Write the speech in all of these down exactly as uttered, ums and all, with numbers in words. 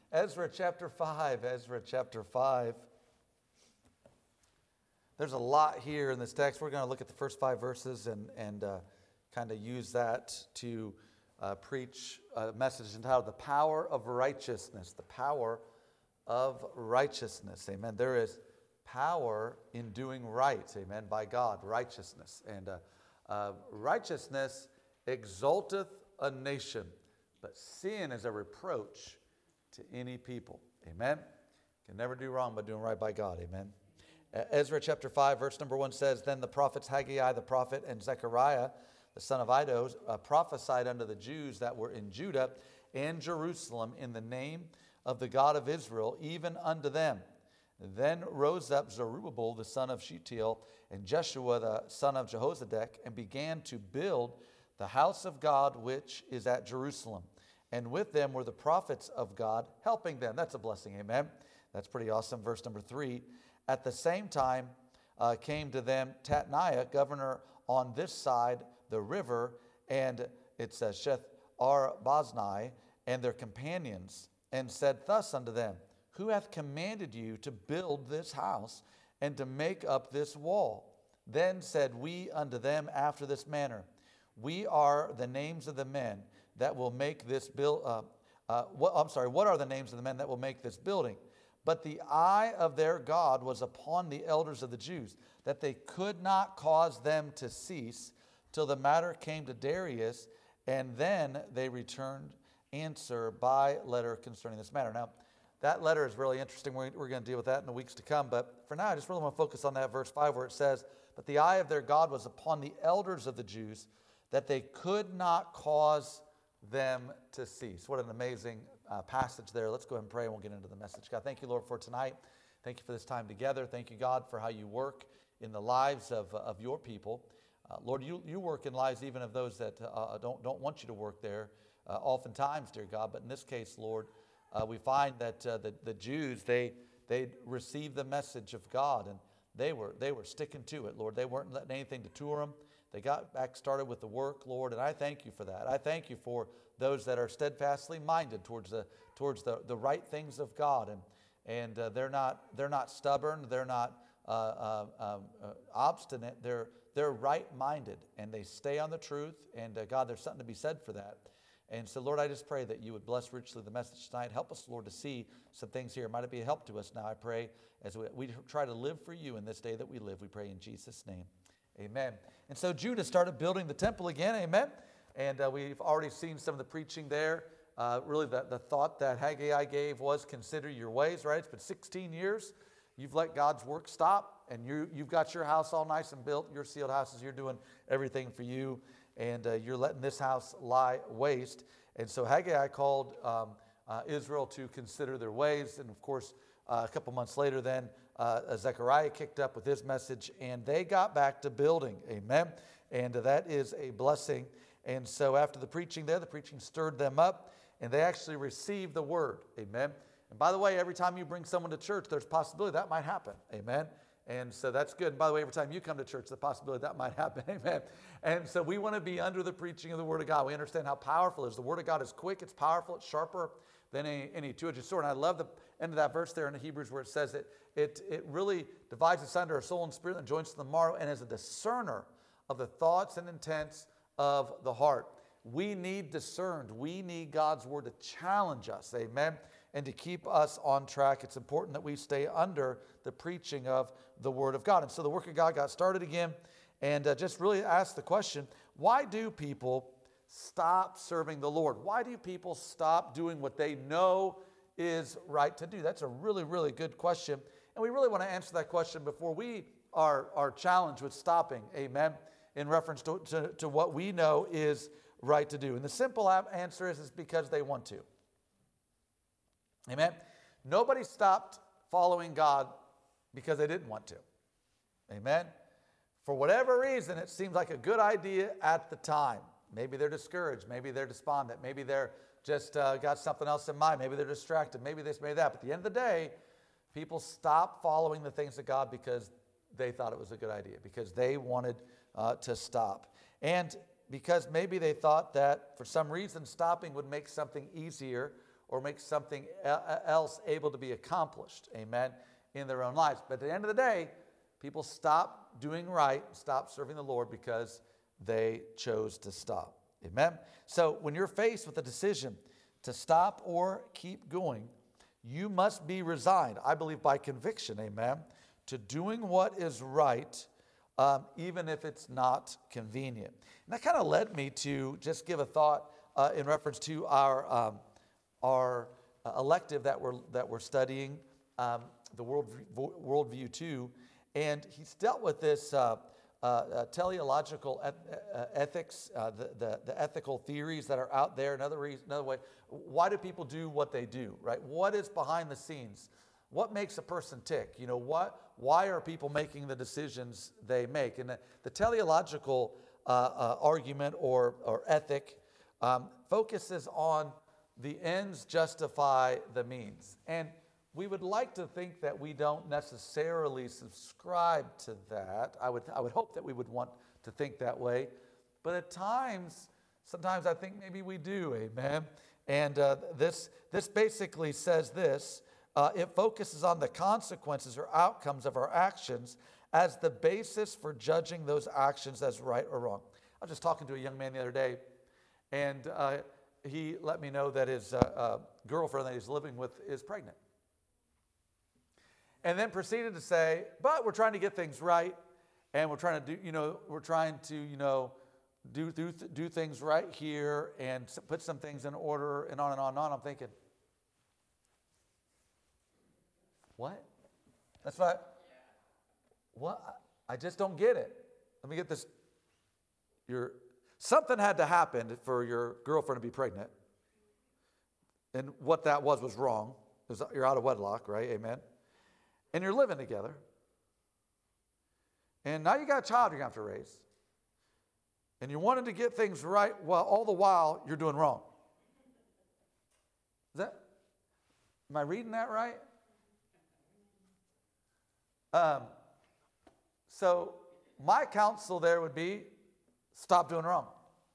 Ezra chapter five, Ezra chapter five. There's a lot here in this text. We're going to look at the first five verses and, and uh, kind of use that to uh, preach a message entitled The Power of Righteousness. The Power of Righteousness. Amen. There is power in doing right. Amen. By God, righteousness. And uh, uh, righteousness exalteth a nation, but sin is a reproach to any people. Amen. Can never do wrong by doing right by God. Amen. Uh, Ezra chapter five, verse number one says, Then the prophets Haggai the prophet and Zechariah, the son of Iddo, uh, prophesied unto the Jews that were in Judah and Jerusalem in the name of the God of Israel, even unto them. Then rose up Zerubbabel the son of Shealtiel and Jeshua the son of Jehozadak, and began to build the house of God which is at Jerusalem. And with them were the prophets of God, helping them. That's a blessing, amen. That's pretty awesome. Verse number three. At the same time uh, came to them Tatniah, governor on this side the river, and it says Sheth Arbaznai, and their companions, and said thus unto them, Who hath commanded you to build this house, and to make up this wall? Then said we unto them after this manner, We are the names of the men that will make this build. Uh, uh, what, I'm sorry, what are the names of the men that will make this building? But the eye of their God was upon the elders of the Jews, that they could not cause them to cease till the matter came to Darius, and then they returned answer by letter concerning this matter. Now, that letter is really interesting. We're, we're going to deal with that in the weeks to come. But for now, I just really want to focus on that verse five where it says, But the eye of their God was upon the elders of the Jews, that they could not cause them to cease. What an amazing uh, passage there. Let's go ahead and pray and we'll get into the message. God, thank you, Lord, for tonight. Thank you for this time together. Thank you, God, for how you work in the lives of, uh, of your people. Uh, Lord, you, you work in lives even of those that uh, don't, don't want you to work there uh, oftentimes, dear God. But in this case, Lord, uh, we find that uh, the, the Jews, they they received the message of God, and they were they were sticking to it, Lord. They weren't letting anything detour them. They got back started with the work, Lord, and I thank you for that. I thank you for those that are steadfastly minded towards the towards the, the right things of God, and and uh, they're not they're not stubborn, they're not uh, uh, um, uh, obstinate. They're they're right-minded, and they stay on the truth. And uh, God, there's something to be said for that. And so, Lord, I just pray that you would bless richly the message tonight. Help us, Lord, to see some things here. Might it be a help to us now, I pray, as we, we try to live for you in this day that we live. We pray in Jesus' name. Amen. And so Judah started building the temple again. Amen. And uh, we've already seen some of the preaching there. Uh, really, the, the thought that Haggai gave was consider your ways, right? It's been sixteen years. You've let God's work stop, and you, you've got your house all nice and built, your sealed houses. You're doing everything for you, and uh, you're letting this house lie waste. And so Haggai called um, uh, Israel to consider their ways. And, of course, uh, a couple months later then, uh, Zechariah kicked up with his message, and they got back to building. Amen. And uh, that is a blessing. And so after the preaching there, the preaching stirred them up, and they actually received the word. Amen. And by the way, every time you bring someone to church, there's a possibility that might happen. Amen. And so that's good. And by the way, every time you come to church, the possibility that might happen. Amen. And so we want to be under the preaching of the Word of God. We understand how powerful it is. The Word of God is quick, it's powerful, it's sharper than any, any two-edged sword. And I love the end of that verse there in the Hebrews where it says that it, it really divides asunder our soul and spirit and joins to the marrow, and is a discerner of the thoughts and intents of the heart. We need discerned. We need God's Word to challenge us. Amen. And to keep us on track. It's important that we stay under the preaching of the Word of God. And so the work of God got started again, and uh, just really ask the question, why do people stop serving the Lord? Why do people stop doing what they know is right to do? That's a really, really good question. And we really want to answer that question before we are, are challenged with stopping, amen, in reference to, to, to what we know is right to do. And the simple answer is, is because they want to. Amen. Nobody stopped following God because they didn't want to. Amen. For whatever reason, it seems like a good idea at the time. Maybe they're discouraged. Maybe they're despondent. Maybe they're just uh, got something else in mind. Maybe they're distracted. Maybe this, maybe that. But at the end of the day, people stopped following the things of God because they thought it was a good idea, because they wanted uh, to stop. And because maybe they thought that for some reason stopping would make something easier, or make something else able to be accomplished, amen, in their own lives. But at the end of the day, people stop doing right, stop serving the Lord because they chose to stop, amen. So when you're faced with a decision to stop or keep going, you must be resigned, I believe by conviction, amen, to doing what is right, um, even if it's not convenient. And that kind of led me to just give a thought uh, in reference to our um, our uh, elective that we're that we're studying, um, the world worldview two, and he's dealt with this uh, uh, uh, teleological eth- uh, ethics, uh, the, the the ethical theories that are out there. Another reason, another way, why do people do what they do? Right? What is behind the scenes? What makes a person tick? You know, what? Why are people making the decisions they make? And the, the teleological uh, uh, argument or or ethic um, focuses on the ends justify the means. And we would like to think that we don't necessarily subscribe to that. I would, I would hope that we would want to think that way. But at times, sometimes I think maybe we do, amen? And uh, this, this basically says this. Uh, it focuses on the consequences or outcomes of our actions as the basis for judging those actions as right or wrong. I was just talking to a young man the other day, and uh, he let me know that his uh, uh, girlfriend that he's living with is pregnant. And then proceeded to say, but we're trying to get things right, and we're trying to do, you know, we're trying to, you know, do do, do things right here and put some things in order and on and on and on. I'm thinking, what? That's what, what? I just don't get it. Let me get this. Your Something had to happen for your girlfriend to be pregnant. And what that was was wrong. It was, you're out of wedlock, right? Amen. And you're living together. And now you got a child you're going to have to raise. And you wanted to get things right while all the while you're doing wrong. Is that, am I reading that right? Um, so my counsel there would be, stop doing wrong.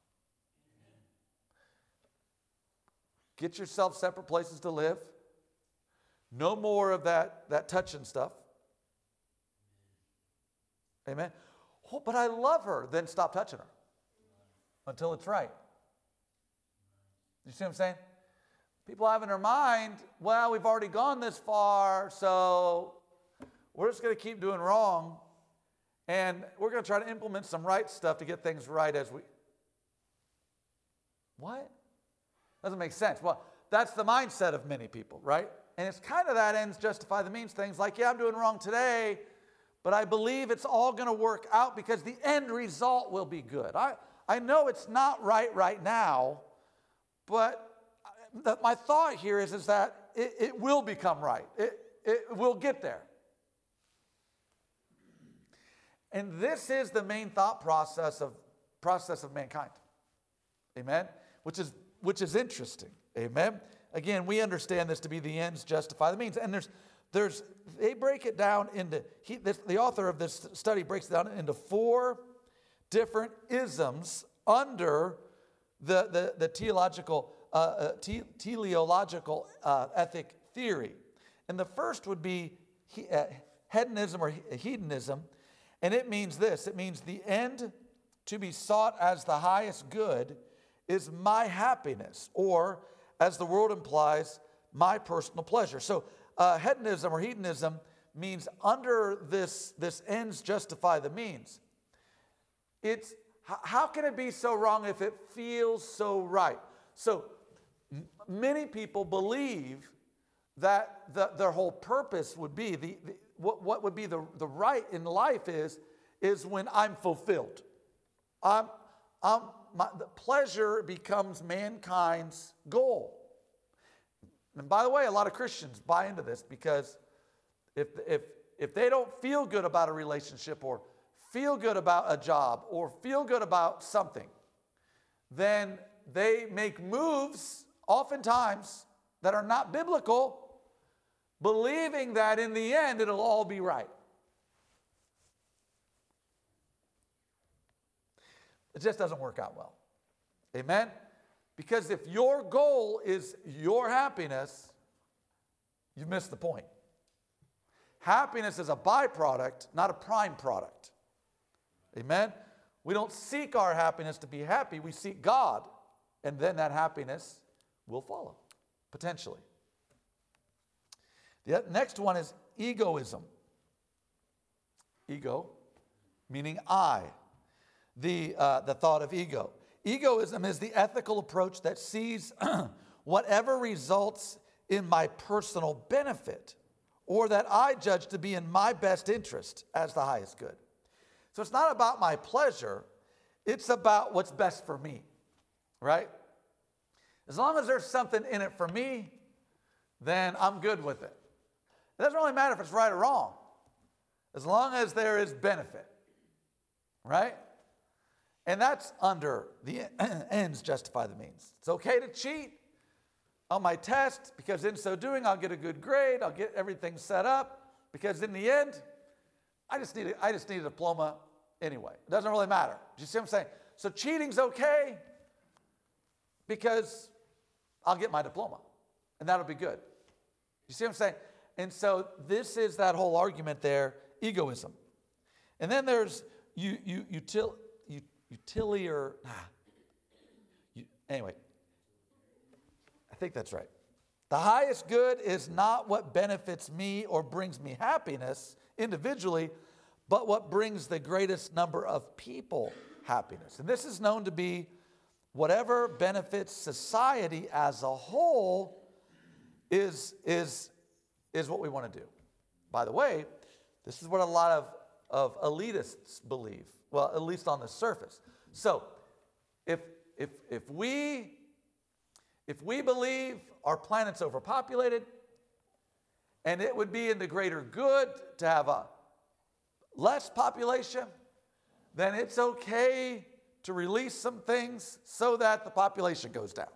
Get yourself separate places to live. No more of that, that touching stuff. Amen. Oh, but I love her. Then stop touching her until it's right. You see what I'm saying? People have in their mind, well, we've already gone this far, so we're just going to keep doing wrong. And we're going to try to implement some right stuff to get things right as we... What? Doesn't make sense. Well, that's the mindset of many people, right? And it's kind of that ends justify the means things like, yeah, I'm doing wrong today, but I believe it's all going to work out because the end result will be good. I, I know it's not right right now, but the, my thought here is, is that it, it will become right. It, it will get there. And this is the main thought process of process of mankind. Amen? Which is which is interesting. Amen? Again, we understand this to be the ends justify the means. And there's there's they break it down into he, this, the author of this study breaks it down into four different isms under the the, the teleological uh, uh, te, teleological uh, ethic theory. And the first would be he, uh, hedonism or hedonism. And it means this, it means the end to be sought as the highest good is my happiness, or as the word implies, my personal pleasure. So uh, hedonism or hedonism means under this, this ends justify the means. It's, how can it be so wrong if it feels so right? So m- many people believe that the, their whole purpose would be, the, the what, what would be the, the right in life is, is when I'm fulfilled. I'm, I'm, my, the pleasure becomes mankind's goal. And by the way, a lot of Christians buy into this because if, if, if they don't feel good about a relationship or feel good about a job or feel good about something, then they make moves oftentimes that are not biblical, believing that in the end it'll all be right. It just doesn't work out well. Amen? Because if your goal is your happiness, you've missed the point. Happiness is a byproduct, not a prime product. Amen? We don't seek our happiness to be happy. We seek God, and then that happiness will follow, potentially. The next one is egoism. Ego, meaning I. The, uh, the thought of ego. Egoism is the ethical approach that sees whatever results in my personal benefit or that I judge to be in my best interest as the highest good. So it's not about my pleasure, it's about what's best for me, right? As long as there's something in it for me, then I'm good with it. It doesn't really matter if it's right or wrong, as long as there is benefit, right? And that's under the ends justify the means. It's okay to cheat on my test because in so doing I'll get a good grade, I'll get everything set up because in the end, I just need a, I just need a diploma anyway. It doesn't really matter. Do you see what I'm saying? So cheating's okay because I'll get my diploma and that'll be good. You see what I'm saying? And so this is that whole argument there, egoism. And then there's you you util, you, utility or ah, you, anyway. I think that's right. The highest good is not what benefits me or brings me happiness individually, but what brings the greatest number of people happiness. And this is known to be whatever benefits society as a whole is, is, is what we want to do. By the way, this is what a lot of, of elitists believe, well, at least on the surface. So if, if, if we... If we believe our planet's overpopulated and it would be in the greater good to have a less population, then it's okay to release some things so that the population goes down.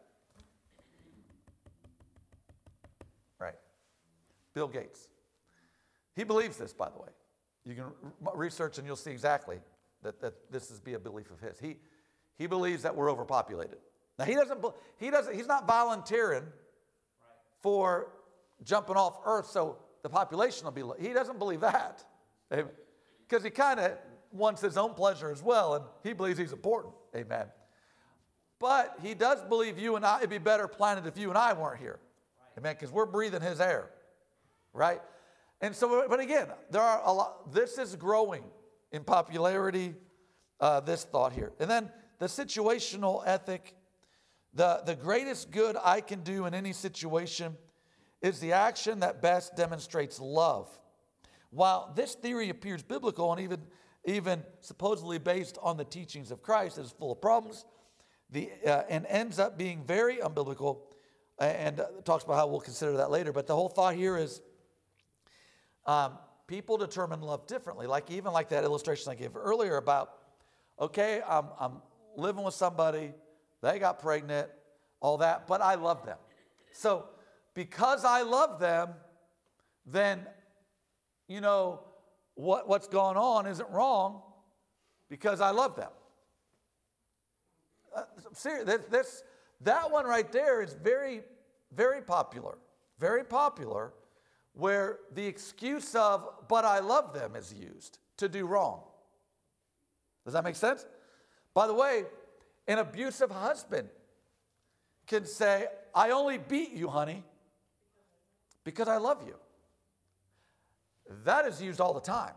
Right. Bill Gates. He believes this, by the way. You can research and you'll see exactly that, that this is be a belief of his. He, he believes that we're overpopulated. Now, he doesn't, he doesn't, he's not volunteering for jumping off Earth so the population will be low. He doesn't believe that. Because he kind of wants his own pleasure as well, and he believes he's important. Amen. But he does believe you and I, it'd be a better planet if you and I weren't here. Amen. Because we're breathing his air. Right? And so, but again, there are a lot, this is growing in popularity, uh, this thought here. And then the situational ethic. The, the greatest good I can do in any situation is the action that best demonstrates love. While this theory appears biblical and even, even supposedly based on the teachings of Christ, it is full of problems the, uh, and ends up being very unbiblical, and uh, talks about how we'll consider that later. But the whole thought here is um, people determine love differently. Like even like that illustration I gave earlier about, okay, I'm, I'm living with somebody, they got pregnant, all that, but I love them. So because I love them, then, you know, what, what's going on isn't wrong because I love them. Uh, serious, this, this, that one right there is very, very popular. Very popular where the excuse of, but I love them is used to do wrong. Does that make sense? By the way, an abusive husband can say, I only beat you, honey, because I love you. That is used all the time.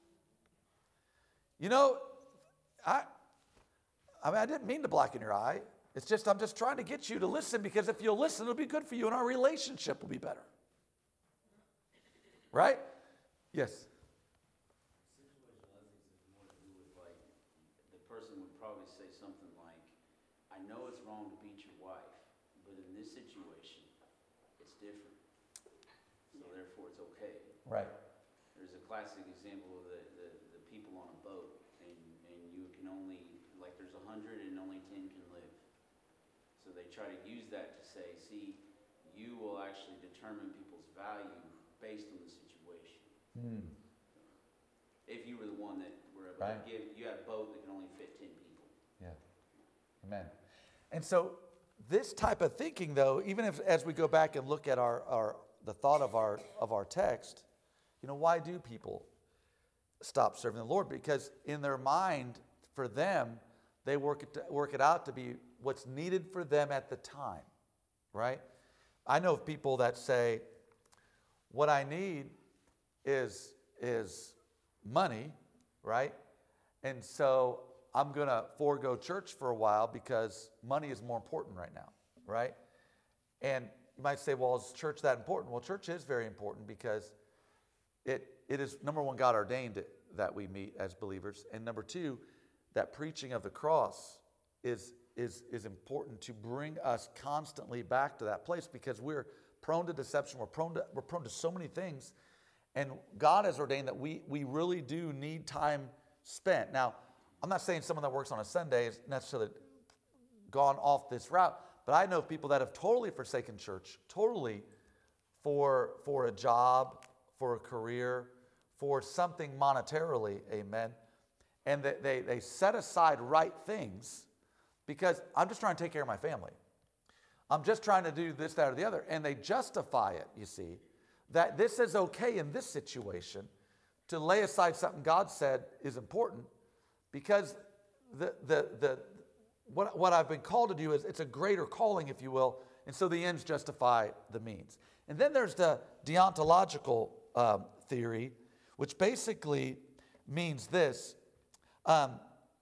You know, I, I mean, I didn't mean to blacken your eye. It's just, I'm just trying to get you to listen because if you'll listen, it'll be good for you and our relationship will be better. Right? Yes. I know it's wrong to beat your wife, but in this situation, it's different. So therefore, it's okay. Right. There's a classic example of the, the, the people on a boat, and, and you can only, like there's a hundred and only ten can live. So they try to use that to say, see, you will actually determine people's value based on the situation. Mm. If you were the one that were able right. to give, you have a boat that can only fit ten people. Yeah. Amen. And so this type of thinking, though, even if as we go back and look at our, our the thought of our of our text, you know, why do people stop serving the Lord? Because in their mind, for them, they work it work it out to be what's needed for them at the time, right? I know of people that say, what I need is is money, right? And so I'm going to forego church for a while because money is more important right now, right? And you might say, well, is church that important? Well, church is very important because it it is, number one, God ordained it that we meet as believers. And number two, that preaching of the cross is, is, is important to bring us constantly back to that place because we're prone to deception. We're prone to, we're prone to so many things. And God has ordained that we, we really do need time spent. Now, I'm not saying someone that works on a Sunday is necessarily gone off this route, but I know people that have totally forsaken church, totally for, for a job, for a career, for something monetarily, amen. And they, they, they set aside right things because I'm just trying to take care of my family. I'm just trying to do this, that, or the other. And they justify it, you see, that this is okay in this situation to lay aside something God said is important because the, the, the, what, what I've been called to do is it's a greater calling, if you will, and so the ends justify the means. And then there's the deontological um, theory, which basically means this. Um,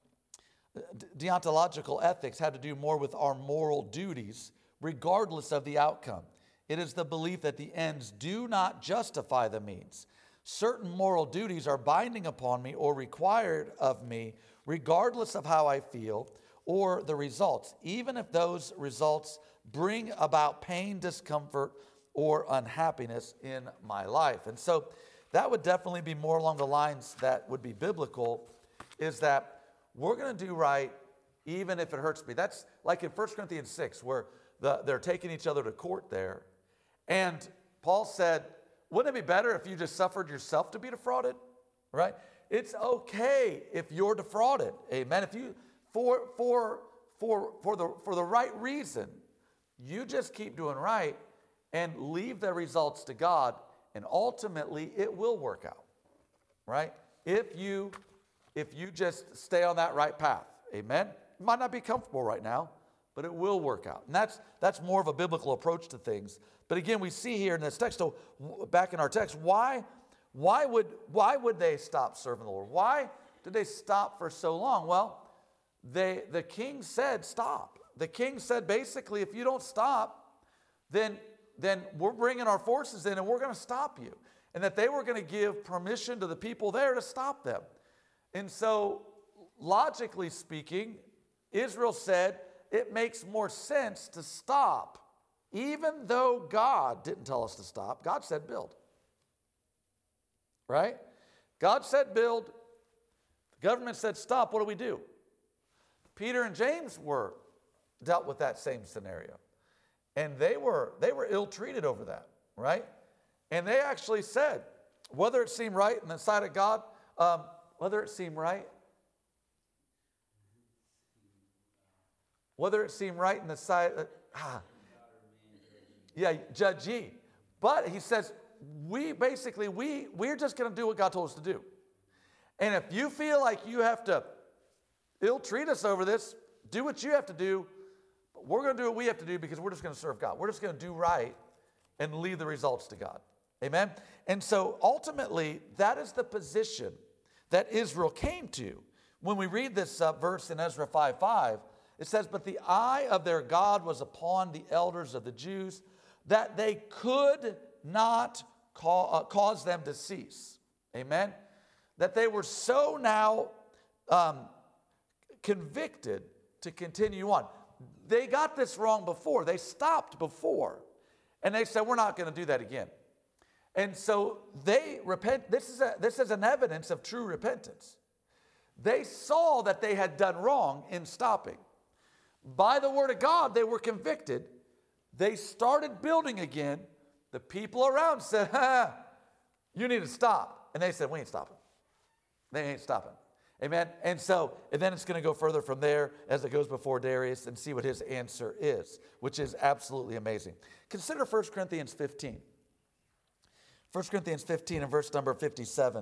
de- deontological ethics had to do more with our moral duties, regardless of the outcome. It is the belief that the ends do not justify the means. Certain moral duties are binding upon me or required of me, regardless of how I feel or the results, even if those results bring about pain, discomfort, or unhappiness in my life. And so that would definitely be more along the lines that would be biblical, is that we're going to do right even if it hurts me. That's like in First Corinthians six, where the, they're taking each other to court there. And Paul said, wouldn't it be better if you just suffered yourself to be defrauded? Right? It's okay if you're defrauded. Amen. If you for for for for the for the right reason, you just keep doing right and leave the results to God, and ultimately it will work out. Right? If you if you just stay on that right path. Amen. It might not be comfortable right now, but it will work out. And that's that's more of a biblical approach to things. But again, we see here in this text, so back in our text, why, why, would, why would they stop serving the Lord? Why did they stop for so long? Well, they, the king said stop. The king said basically, if you don't stop, then, then we're bringing our forces in and we're going to stop you. And that they were going to give permission to the people there to stop them. And so, logically speaking, Israel said it makes more sense to stop. Even though God didn't tell us to stop, God said build. Right? God said build. The government said stop. What do we do? Peter and James were dealt with that same scenario. And they were, they were ill-treated over that. Right? And they actually said, whether it seemed right in the sight of God, um, whether it seemed right, whether it seemed right in the sight of, ah, yeah, judge ye. But he says, we basically, we, we're just going to do what God told us to do. And if you feel like you have to ill-treat us over this, do what you have to do. But we're going to do what we have to do because we're just going to serve God. We're just going to do right and leave the results to God. Amen? And so ultimately, that is the position that Israel came to. When we read this uh, verse in Ezra five five, it says, but the eye of their God was upon the elders of the Jews, that they could not call, uh, cause them to cease. Amen? That they were so now um, convicted to continue on. They got this wrong before. They stopped before. And they said, we're not going to do that again. And so they repent. This is, a, this is an evidence of true repentance. They saw that they had done wrong in stopping. By the word of God, they were convicted. They started building again. The people around said, ha, you need to stop. And they said, we ain't stopping. They ain't stopping. Amen. And so, and then it's going to go further from there as it goes before Darius and see what his answer is, which is absolutely amazing. Consider First Corinthians fifteen. First Corinthians fifteen and verse number fifty-seven.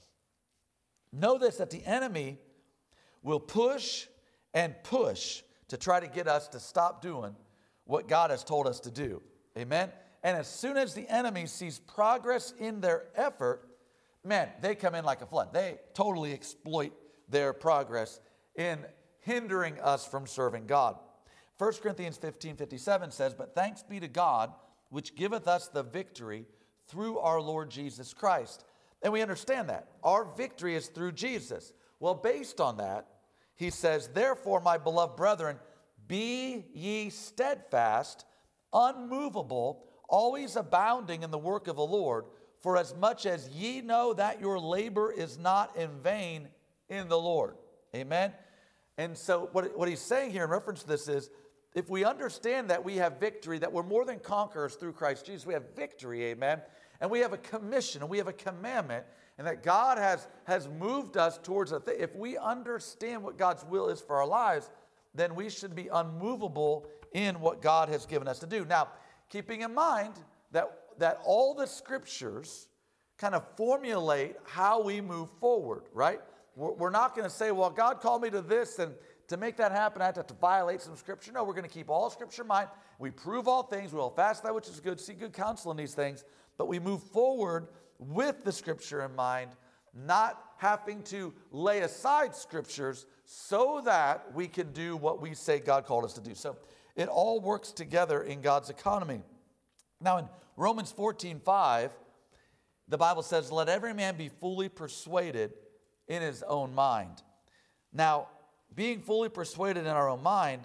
Know this, that the enemy will push and push to try to get us to stop doing what God has told us to do. Amen. And as soon as the enemy sees progress in their effort, man, they come in like a flood. They totally exploit their progress in hindering us from serving God. First Corinthians fifteen fifty-seven says, but thanks be to God, which giveth us the victory through our Lord Jesus Christ. And we understand that. Our victory is through Jesus. Well, based on that, he says, therefore, my beloved brethren, be ye steadfast, unmovable, always abounding in the work of the Lord, for as much as ye know that your labor is not in vain in the Lord. Amen? And so what, what he's saying here in reference to this is, if we understand that we have victory, that we're more than conquerors through Christ Jesus, we have victory, amen? And we have a commission, and we have a commandment, and that God has, has moved us towards a thing. If we understand what God's will is for our lives, then we should be unmovable in what God has given us to do. Now, keeping in mind that, that all the scriptures kind of formulate how we move forward, right? We're, we're not going to say, well, God called me to this, and to make that happen, I have to violate some scripture. No, we're going to keep all scripture in mind. We prove all things. We will fast that which is good, see good counsel in these things. But we move forward with the scripture in mind, not having to lay aside scriptures so that we can do what we say God called us to do. So it all works together in God's economy. Now in Romans fourteen five, the Bible says, let every man be fully persuaded in his own mind. Now, being fully persuaded in our own mind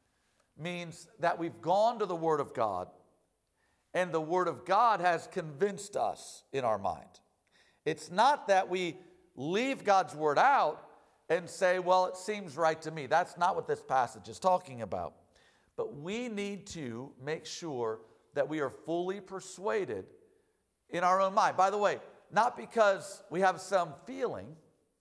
means that we've gone to the Word of God, and the Word of God has convinced us in our mind. It's not that we leave God's Word out and say, well, it seems right to me. That's not what this passage is talking about. But we need to make sure that we are fully persuaded in our own mind. By the way, not because we have some feeling,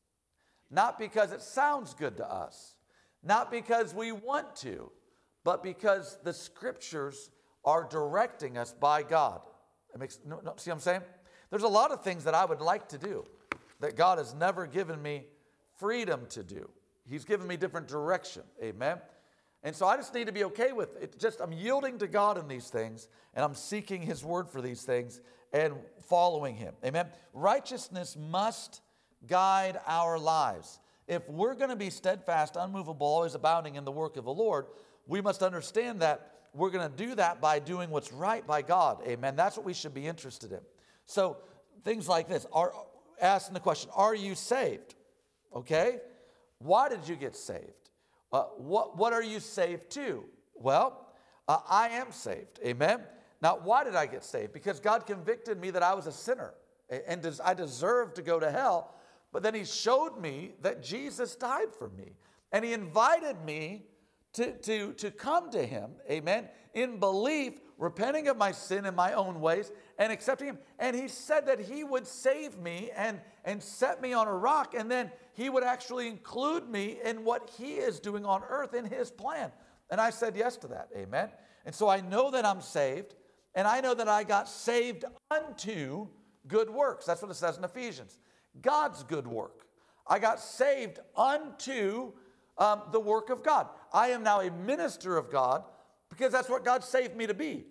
not because it sounds good to us, not because we want to, but because the scriptures are directing us by God. It makes, no, no, see what I'm saying? There's a lot of things that I would like to do that God has never given me freedom to do. He's given me different direction. Amen? And so I just need to be okay with it. Just I'm yielding to God in these things, and I'm seeking His word for these things and following Him. Amen? Righteousness must guide our lives. If we're going to be steadfast, unmovable, always abounding in the work of the Lord, we must understand that we're going to do that by doing what's right by God. Amen. That's what we should be interested in. So things like this are asking the question, are you saved? Okay. Why did you get saved? Uh, what, what are you saved to? Well, uh, I am saved. Amen. Now, why did I get saved? Because God convicted me that I was a sinner and des- I deserved to go to hell. But then He showed me that Jesus died for me. And He invited me to, to, to come to Him, amen, in belief, repenting of my sin in my own ways, and accepting Him. And He said that He would save me and, and set me on a rock, and then He would actually include me in what He is doing on earth in His plan. And I said yes to that, amen. And so I know that I'm saved, and I know that I got saved unto good works. That's what it says in Ephesians. God's good work. I got saved unto um, the work of God. I am now a minister of God because that's what God saved me to be.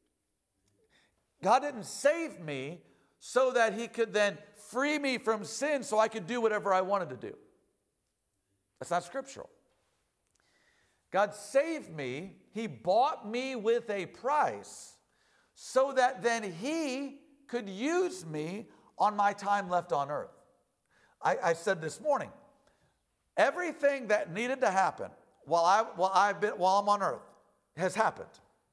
God didn't save me so that He could then free me from sin so I could do whatever I wanted to do. That's not scriptural. God saved me. He bought me with a price so that then He could use me on my time left on earth. I, I said this morning, everything that needed to happen while, I, while, I've been, while I'm on earth has happened.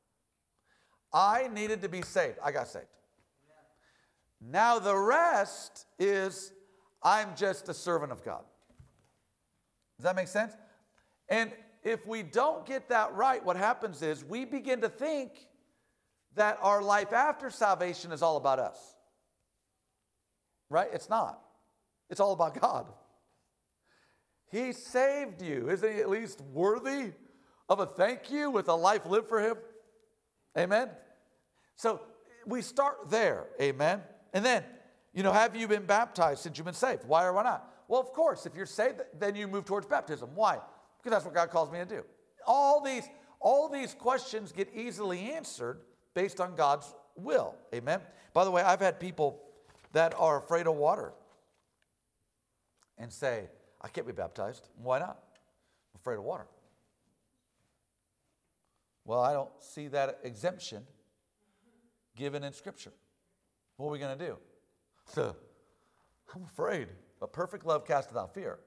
I needed to be saved. I got saved. Now the rest is I'm just a servant of God. Does that make sense? And if we don't get that right, what happens is we begin to think that our life after salvation is all about us. Right? It's not. It's all about God. He saved you. Isn't he at least worthy of a thank you with a life lived for him? Amen? So we start there. Amen? And then, you know, have you been baptized since you've been saved? Why or why not? Well, of course, if you're saved, then you move towards baptism. Why? Because that's what God calls me to do. All these, all these questions get easily answered based on God's will. Amen? By the way, I've had people that are afraid of water and say, I can't be baptized. Why not? I'm afraid of water. Well, I don't see that exemption given in Scripture. What are we going to do? So, I'm afraid. But perfect love casteth out fear.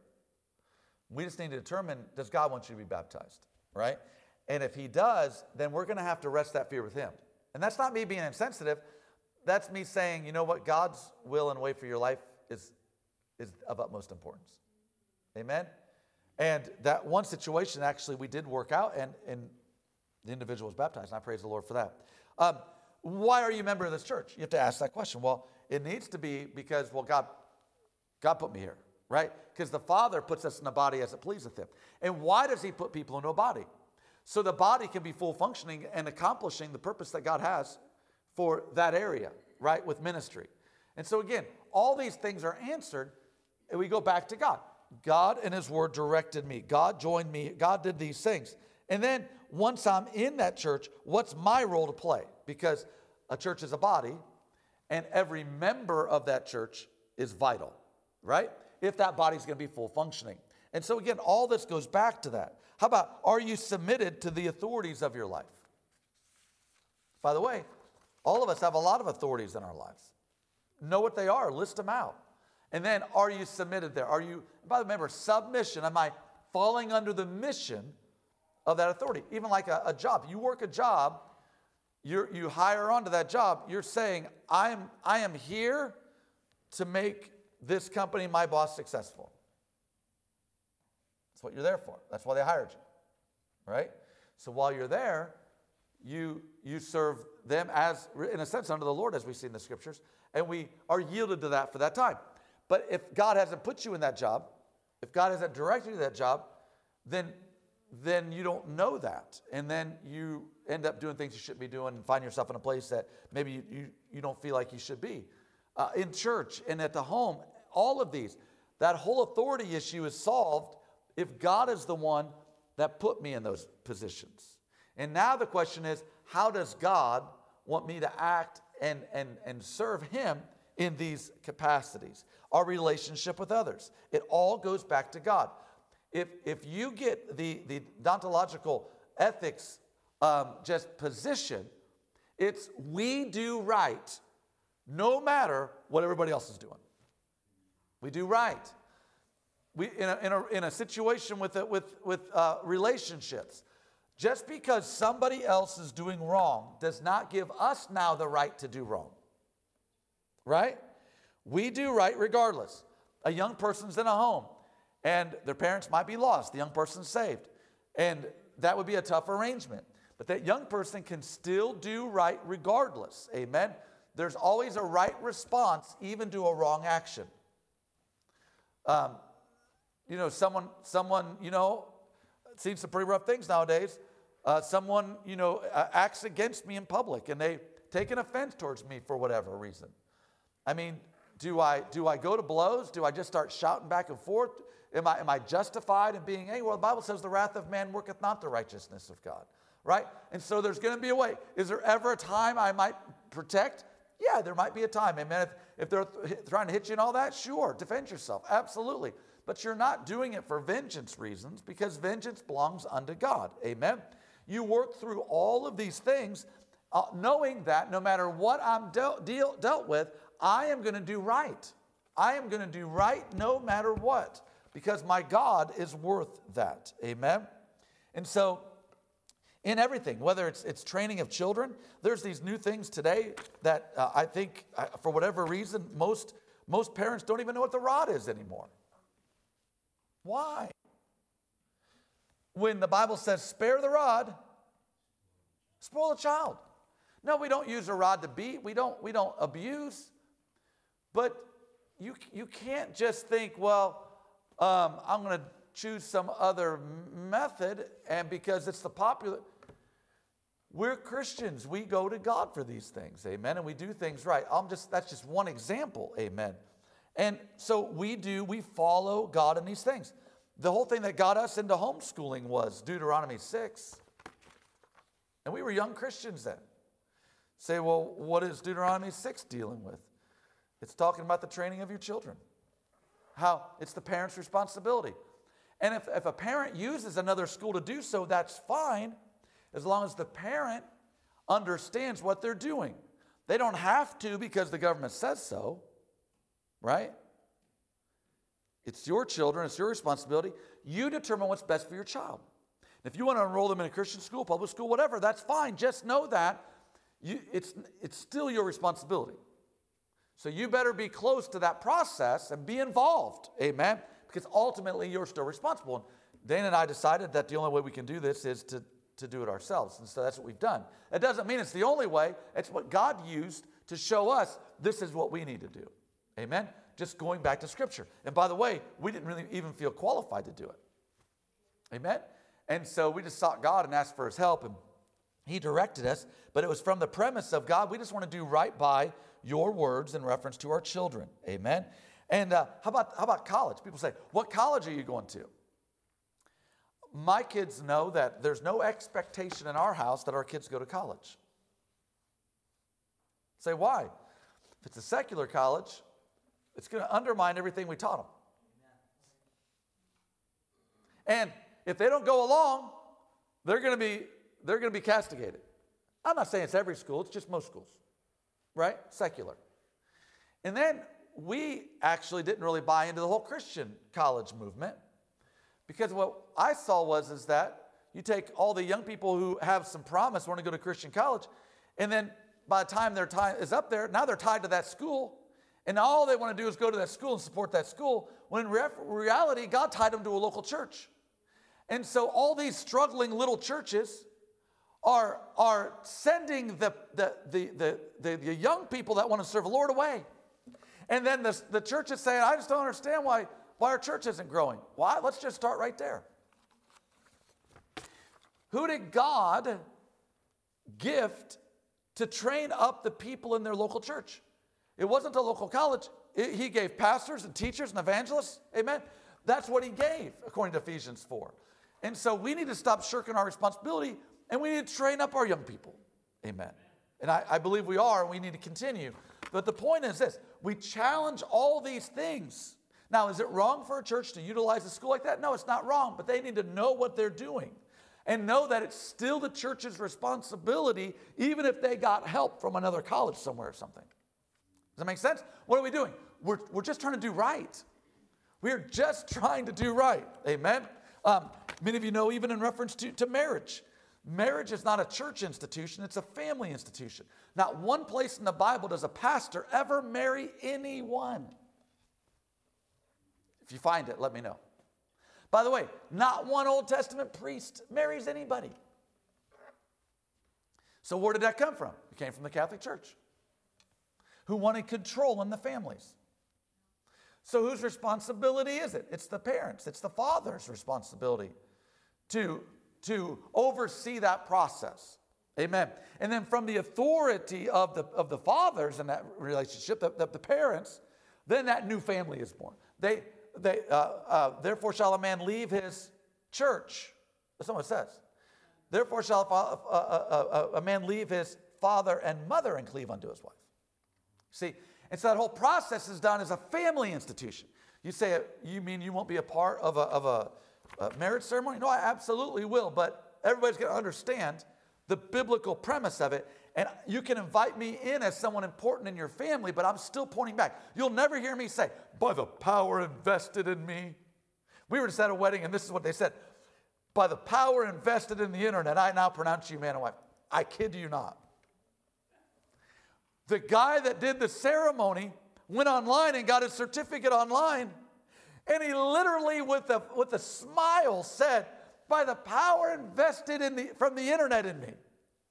We just need to determine, does God want you to be baptized? Right? And if he does, then we're going to have to rest that fear with him. And that's not me being insensitive. That's me saying, you know what? God's will and way for your life is, is of utmost importance. Amen? And that one situation, actually, we did work out, and, and the individual was baptized, and I praise the Lord for that. Um, why are you a member of this church? You have to ask that question. Well, it needs to be because, well, God, God put me here, right? Because the Father puts us in a body as it pleaseth him. And why does he put people into a body? So the body can be full functioning and accomplishing the purpose that God has for that area, right, with ministry. And so again, all these things are answered, and we go back to God. God and his word directed me. God joined me. God did these things. And then once I'm in that church, what's my role to play? Because a church is a body, and every member of that church is vital, right? If that body's going to be full functioning. And so again, all this goes back to that. How about, are you submitted to the authorities of your life? By the way, all of us have a lot of authorities in our lives. Know what they are, list them out. And then, are you submitted there? Are you, by the way, remember, submission, am I falling under the mission of that authority? Even like a, a job. You work a job, you're, you hire onto that job, you're saying, I am, I am here to make this company, my boss, successful. That's what you're there for. That's why they hired you, right? So while you're there, you, you serve them as, in a sense, under the Lord, as we see in the scriptures, and we are yielded to that for that time. But if God hasn't put you in that job, if God hasn't directed you to that job, then, then you don't know that. And then you end up doing things you shouldn't be doing and find yourself in a place that maybe you, you, you don't feel like you should be. Uh, in church and at the home, all of these, that whole authority issue is solved if God is the one that put me in those positions. And now the question is, how does God want me to act and, and, and serve him in these capacities? Our relationship with others. It all goes back to God. If, if you get the, the deontological ethics um, just position, it's we do right no matter what everybody else is doing. We do right. We, in, a, in, a, in a situation with, a, with, with uh, relationships, just because somebody else is doing wrong does not give us now the right to do wrong. Right? We do right regardless. A young person's in a home, and their parents might be lost. The young person's saved. And that would be a tough arrangement. But that young person can still do right regardless. Amen? There's always a right response, even to a wrong action. Um, you know, someone, someone, you know, seen some pretty rough things nowadays. Uh, someone, you know, uh, acts against me in public, and they take an offense towards me for whatever reason. I mean, do I do I go to blows? Do I just start shouting back and forth? Am I, am I justified in being angry? Well, the Bible says the wrath of man worketh not the righteousness of God, right? And so there's going to be a way. Is there ever a time I might protect? Yeah, there might be a time. Amen. If, if they're th- trying to hit you and all that, sure, defend yourself. Absolutely. But you're not doing it for vengeance reasons, because vengeance belongs unto God. Amen. You work through all of these things uh, knowing that no matter what I'm dealt, deal, dealt with, I am going to do right. I am going to do right no matter what, because my God is worth that. Amen. And so in everything, whether it's it's training of children, there's these new things today that uh, I think uh, for whatever reason, most, most parents don't even know what the rod is anymore. Why? When the Bible says spare the rod, spoil a child. No, we don't use a rod to beat. We don't, we don't abuse. But you, you can't just think, well, um, I'm going to choose some other method, and because it's the popular, we're Christians. We go to God for these things, amen, and we do things right. I'm just that's just one example, amen. And so we do, we follow God in these things. The whole thing that got us into homeschooling was Deuteronomy six. And we were young Christians then. Say, well, what is Deuteronomy six dealing with? It's talking about the training of your children. How it's the parent's responsibility. And if, if a parent uses another school to do so, that's fine, as long as the parent understands what they're doing. They don't have to because the government says so, right? It's your children, it's your responsibility. You determine what's best for your child. If you want to enroll them in a Christian school, public school, whatever, that's fine. Just know that you, it's, it's still your responsibility. So you better be close to that process and be involved, amen? Because ultimately you're still responsible. And Dana and I decided that the only way we can do this is to, to do it ourselves. And so that's what we've done. It doesn't mean it's the only way. It's what God used to show us this is what we need to do, amen? Just going back to Scripture. And by the way, we didn't really even feel qualified to do it, amen? And so we just sought God and asked for his help, and he directed us. But it was from the premise of, God, we just want to do right by your words in reference to our children. Amen. And uh, how about how about college? People say, what college are you going to? My kids know that there's no expectation in our house that our kids go to college. Say, why? If it's a secular college, it's going to undermine everything we taught them. And if they don't go along, they're going to be they're going to be castigated. I'm not saying it's every school, it's just most schools, right? Secular. And then we actually didn't really buy into the whole Christian college movement, because what I saw was is that you take all the young people who have some promise, want to go to Christian college, and then by the time their time is up there, now they're tied to that school, and all they want to do is go to that school and support that school, when in re- reality, God tied them to a local church. And so all these struggling little churches are, are sending the, the, the, the, the, the young people that want to serve the Lord away. And then the, the church is saying, I just don't understand why, why our church isn't growing. Why? Let's just start right there. Who did God gift to train up the people in their local church? It wasn't a local college. It, he gave pastors and teachers and evangelists. Amen. That's what he gave, according to Ephesians four. And so we need to stop shirking our responsibility, and we need to train up our young people. Amen. And I, I believe we are, and we need to continue. But the point is this. We challenge all these things. Now, is it wrong for a church to utilize a school like that? No, it's not wrong. But they need to know what they're doing and know that it's still the church's responsibility, even if they got help from another college somewhere or something. Does that make sense? What are we doing? We're, we're just trying to do right. We're just trying to do right. Amen? Um, many of you know, even in reference to, to marriage, marriage is not a church institution, it's a family institution. Not one place in the Bible does a pastor ever marry anyone. If you find it, let me know. By the way, not one Old Testament priest marries anybody. So where did that come from? It came from the Catholic Church, who wanted control in the families. So whose responsibility is it? It's the parents. It's the father's responsibility to, to oversee that process. Amen. And then from the authority of the, of the fathers in that relationship, the, the, the parents, then that new family is born. They, they, uh, uh, therefore shall a man leave his church. That's not what it says. Therefore shall a, a, a, a man leave his father and mother and cleave unto his wife. See, and so that whole process is done as a family institution. You say, you mean you won't be a part of a, of a, a marriage ceremony? No, I absolutely will, but everybody's going to understand the biblical premise of it. And you can invite me in as someone important in your family, but I'm still pointing back. You'll never hear me say, by the power invested in me. We were just at a wedding, and this is what they said. By the power invested in the internet, I now pronounce you man and wife. I kid you not. The guy that did the ceremony went online and got his certificate online, and he literally, with a, with a smile, said, by the power invested in the, from the internet in me.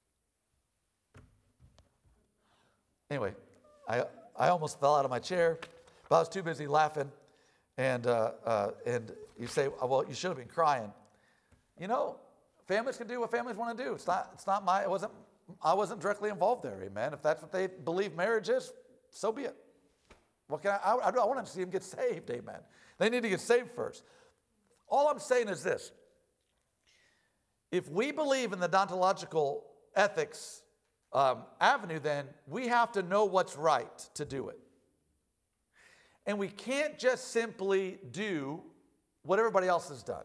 Anyway, I, I almost fell out of my chair, but I was too busy laughing. And, uh, uh, and You say, oh, well, you should have been crying. You know, families can do what families want to do. It's not, it's not my, it wasn't, I wasn't directly involved there, amen. If that's what they believe marriage is, so be it. What can I, I, I want to see them get saved, amen. They need to get saved first. All I'm saying is this. If we believe in the deontological ethics um, avenue, then we have to know what's right to do it. And we can't just simply do what everybody else has done.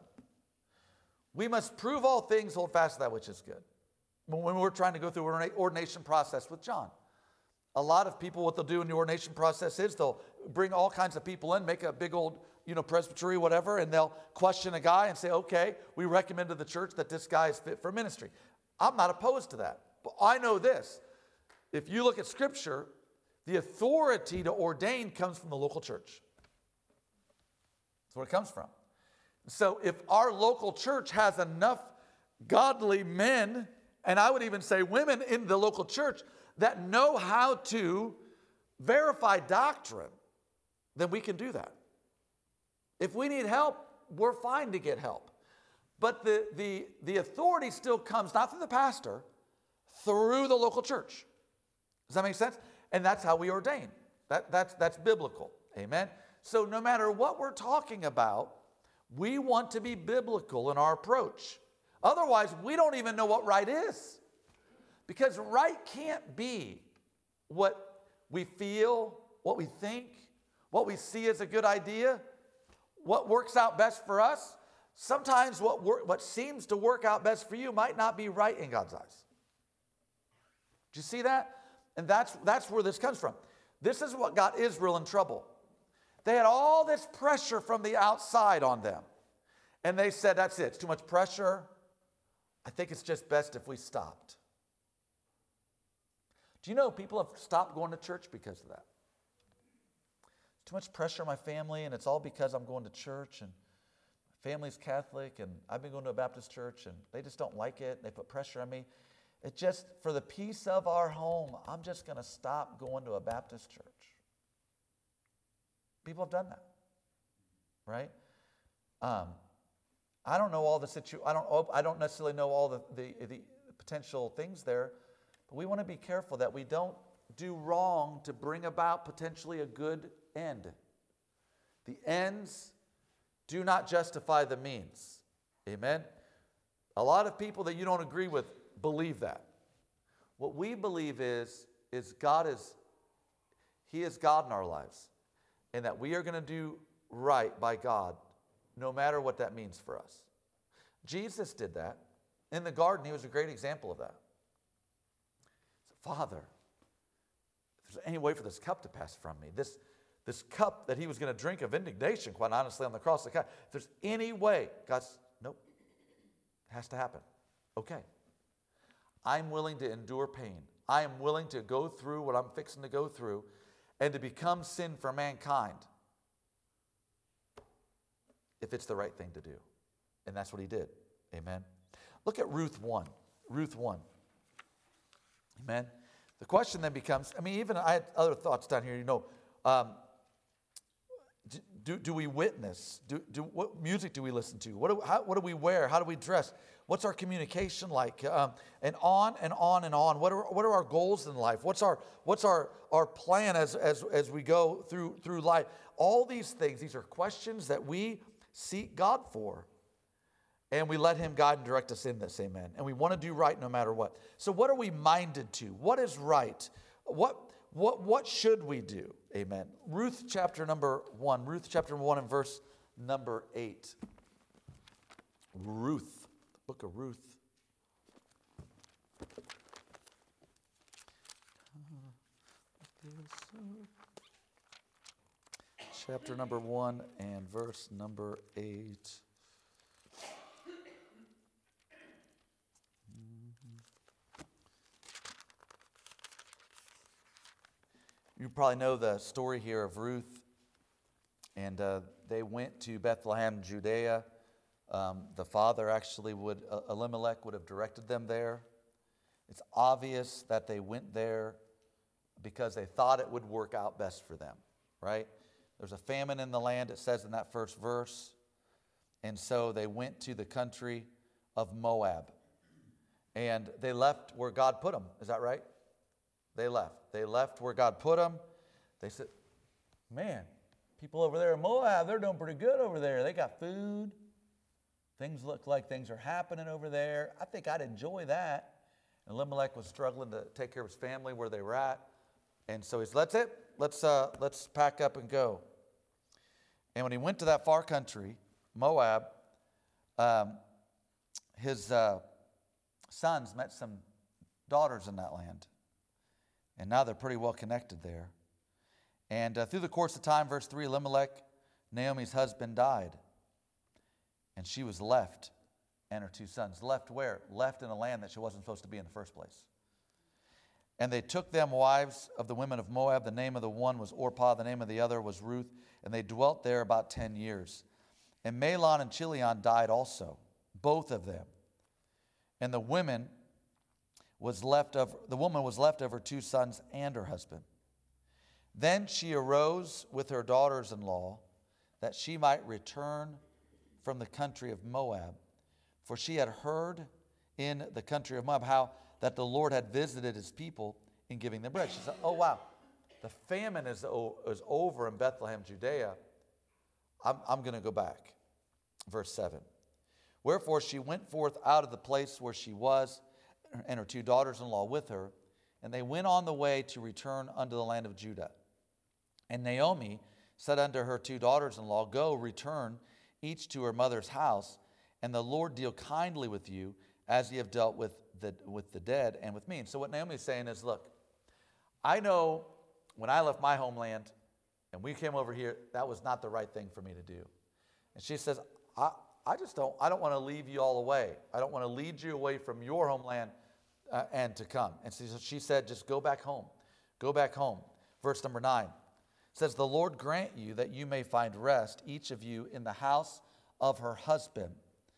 We must prove all things, hold fast to that which is good. When we're trying to go through an ordination process with John, a lot of people, what they'll do in the ordination process is they'll bring all kinds of people in, make a big old, you know, presbytery, whatever, and they'll question a guy and say, okay, we recommend to the church that this guy is fit for ministry. I'm not opposed to that. But I know this. If you look at Scripture, the authority to ordain comes from the local church. That's where it comes from. So if our local church has enough godly men, and I would even say women in the local church, that know how to verify doctrine, then we can do that. If we need help, we're fine to get help. But the, the, the authority still comes, not through the pastor, through the local church. Does that make sense? And that's how we ordain. That, that's, that's biblical. Amen? So no matter what we're talking about, we want to be biblical in our approach. Otherwise, we don't even know what right is. Because right can't be what we feel, what we think, what we see as a good idea, what works out best for us. Sometimes what, wor- what seems to work out best for you might not be right in God's eyes. Do you see that? And that's, that's where this comes from. This is what got Israel in trouble. They had all this pressure from the outside on them. And they said, that's it. It's too much pressure. I think it's just best if we stopped. Do you know people have stopped going to church because of that? Too much pressure on my family, and it's all because I'm going to church, and my family's Catholic, and I've been going to a Baptist church, and they just don't like it. They put pressure on me. It just, for the peace of our home, I'm just going to stop going to a Baptist church. People have done that, right? Um, I don't know all the situ. I don't. I don't necessarily know all the, the the potential things there, but we want to be careful that we don't do wrong to bring about potentially a good end. The ends do not justify the means. Amen. A lot of people that you don't agree with believe that. What we believe is is God is He is God in our lives. And that we are going to do right by God, no matter what that means for us. Jesus did that. In the garden, he was a great example of that. He said, Father, if there's any way for this cup to pass from me, this, this cup that he was going to drink of indignation, quite honestly, on the cross, if there's any way, God's, nope, it has to happen. Okay. I'm willing to endure pain. I am willing to go through what I'm fixing to go through and to become sin for mankind if it's the right thing to do. And that's what he did. Amen. Look at Ruth one. Ruth one. Amen. The question then becomes, I mean, even I had other thoughts down here, you know, um, do, do we witness? Do, do, what music do we listen to? What do, how, what do we wear? How do we dress? What's our communication like? Um, and on and on and on. What are, what are our goals in life? What's our, what's our, our plan as, as, as we go through, through life? All these things, these are questions that we seek God for. And we let him guide and direct us in this, amen. And we want to do right no matter what. So what are we minded to? What is right? What, what, what should we do? Amen. Ruth chapter number one. Ruth chapter one and verse number eight. Ruth. The book of Ruth. Chapter number one and verse number eight. You probably know the story here of Ruth. And uh, they went to Bethlehem, Judea. Um, the father actually would, uh, Elimelech would have directed them there. It's obvious that they went there because they thought it would work out best for them, right? There's a famine in the land, it says in that first verse. And so they went to the country of Moab. And they left where God put them. Is that right? They left. They left where God put them. They said, man, people over there in Moab, they're doing pretty good over there. They got food. Things look like things are happening over there. I think I'd enjoy that. And Elimelech was struggling to take care of his family where they were at. And so he said, that's it. Let's, uh, let's pack up and go. And when he went to that far country, Moab, um, his uh, sons met some daughters in that land. And now they're pretty well connected there. And uh, through the course of time, verse three, Elimelech, Naomi's husband, died. And she was left, and her two sons. Left where? Left in a land that she wasn't supposed to be in the first place. And they took them wives of the women of Moab. The name of the one was Orpah, the name of the other was Ruth. And they dwelt there about ten years. And Mahlon and Chilion died also, both of them. And the women was left of the woman was left of her two sons and her husband. Then she arose with her daughters-in-law, that she might return from the country of Moab, for she had heard in the country of Moab how that the Lord had visited his people in giving them bread. She said, oh wow, the famine is, o- is over in Bethlehem, Judea. I'm, I'm going to go back. Verse seven. Wherefore she went forth out of the place where she was, and her two daughters-in-law with her, and they went on the way to return unto the land of Judah. And Naomi said unto her two daughters-in-law, go, return each to her mother's house, and the Lord deal kindly with you, as ye have dealt with the, with the dead and with me. And so what Naomi is saying is, look, I know when I left my homeland and we came over here, that was not the right thing for me to do. And she says, I, I just don't, I don't want to leave you all away. I don't want to lead you away from your homeland uh, and to come. And so she said, just go back home. Go back home. Verse number nine says, the Lord grant you that you may find rest, each of you, in the house of her husband.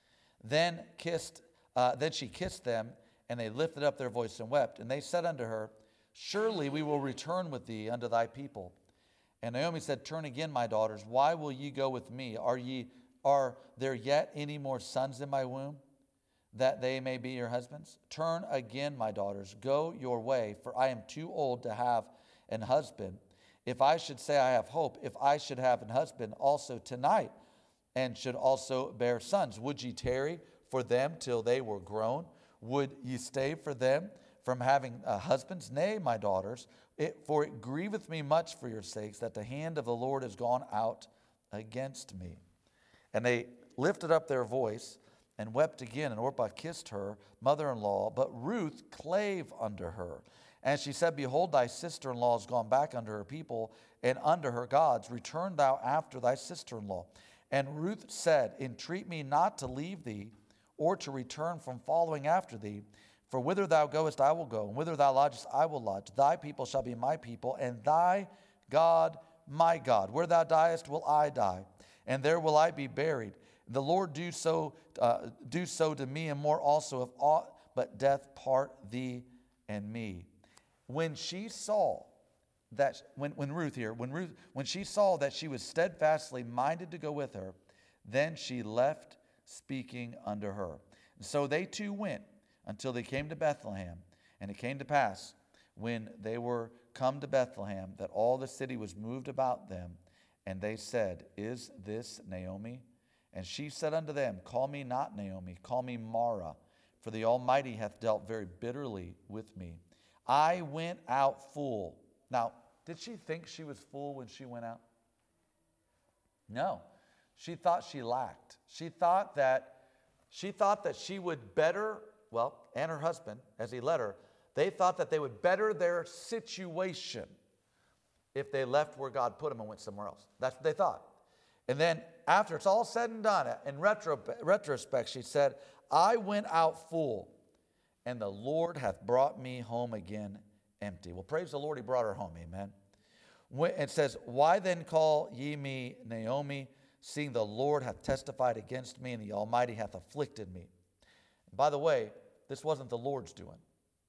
Then kissed, uh, then she kissed them, and they lifted up their voice and wept. And they said unto her, surely we will return with thee unto thy people. And Naomi said, turn again, my daughters. Why will ye go with me? Are ye are there yet any more sons in my womb, that they may be your husbands? Turn again, my daughters. Go your way, for I am too old to have an husband. If I should say I have hope, if I should have an husband also tonight, and should also bear sons, would ye tarry for them till they were grown? Would ye stay for them from having uh, husbands? Nay, my daughters, it, for it grieveth me much for your sakes that the hand of the Lord is gone out against me. And they lifted up their voice and wept again. And Orpah kissed her mother-in-law, but Ruth clave unto her. And she said, behold, thy sister-in-law is gone back unto her people and unto her gods. Return thou after thy sister-in-law. And Ruth said, entreat me not to leave thee, or to return from following after thee. For whither thou goest, I will go, and whither thou lodgest, I will lodge. Thy people shall be my people, and thy God my God. Where thou diest, will I die, and there will I be buried. The Lord do so, uh, do so to me, and more also, if aught but death part thee and me. When she saw that, when, when Ruth here, when Ruth, when she saw that she was steadfastly minded to go with her, then she left speaking unto her. And so they two went until they came to Bethlehem. And it came to pass, when they were come to Bethlehem, that all the city was moved about them. And they said, is this Naomi? And she said unto them, call me not Naomi, call me Mara, for the Almighty hath dealt very bitterly with me. I went out full. Now, did she think she was full when she went out? No. She thought she lacked. She thought that she thought that she would better, well, and her husband, as he led her, they thought that they would better their situation if they left where God put them and went somewhere else. That's what they thought. And then after it's all said and done, in retro, retrospect, she said, I went out full, and the Lord hath brought me home again empty. Well, praise the Lord, he brought her home, amen. It says, why then call ye me Naomi, seeing the Lord hath testified against me, and the Almighty hath afflicted me? And by the way, this wasn't the Lord's doing.